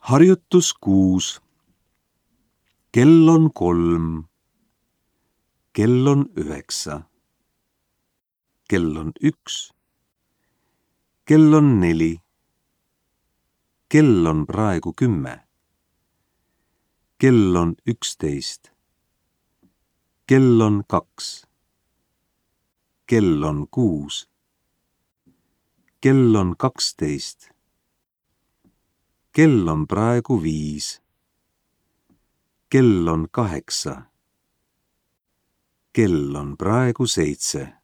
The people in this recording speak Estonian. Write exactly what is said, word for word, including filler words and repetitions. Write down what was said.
Harjutus kuus. Kell on kolm. Kell on üheksa. Kell on üks. Kell on neli. Kell on praegu kümme. Kell on üksteist. Kell on kaks. Kell on kuus. Kell on kaksteist. Kell on praegu viis. Kell on kaheksa. Kell on praegu seitse.